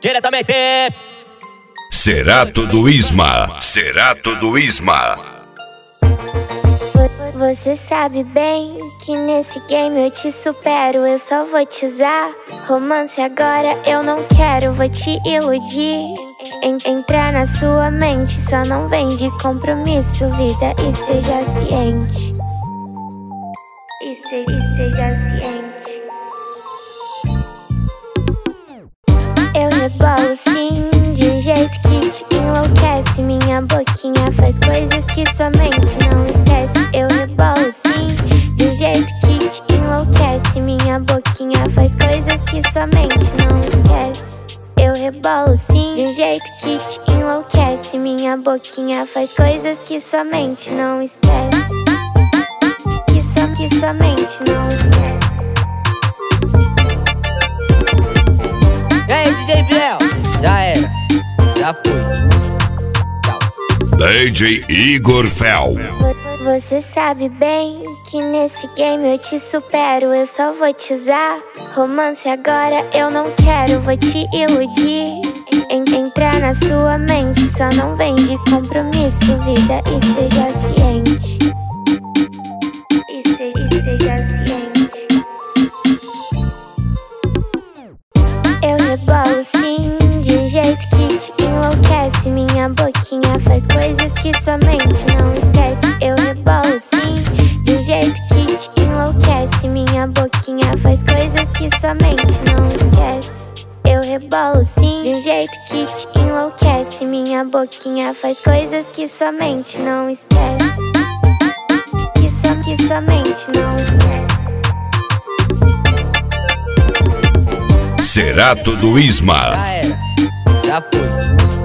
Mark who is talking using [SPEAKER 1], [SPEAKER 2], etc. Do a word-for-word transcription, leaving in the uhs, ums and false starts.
[SPEAKER 1] diretamente.
[SPEAKER 2] Cerato do Isma, Cerato do Isma.
[SPEAKER 3] Você sabe bem que nesse game eu te supero, eu só vou te usar. Romance agora eu não quero, vou te iludir. En entrar na sua mente, só não vem de compromisso, vida, esteja ciente. Este esteja ciente. Eu rebolo sim, de um jeito que te enlouquece. Minha boquinha faz coisas que sua mente não esquece. Eu rebolo sim, de um jeito que te enlouquece. Minha boquinha faz coisas que sua mente não esquece. Eu rebolo sim, de um jeito que te enlouquece. Minha boquinha faz coisas que sua mente não esquece. Que sua, que sua mente não esquece.
[SPEAKER 1] E aí, D J Biel? Já era, já foi. Tchau.
[SPEAKER 2] D J Igor Fel.
[SPEAKER 3] Você sabe bem que nesse game eu te supero, eu só vou te usar. Romance agora eu não quero, vou te iludir. En entrar na sua mente, só não vem de compromisso, vida, esteja ciente. Este esteja ciente. Eu rebolo sim, de um jeito que te enlouquece. Minha boquinha faz coisas que sua mente não esquece. Eu rebolo sim, de um jeito que te enlouquece. Minha boquinha faz coisas que sua mente não esquece. Eu rebolo sim, de um jeito que te enlouquece. Minha boquinha faz coisas que sua mente não esquece. Que sua, que sua mente não esquece.
[SPEAKER 2] Cerato do Isma.
[SPEAKER 1] Já era, já foi.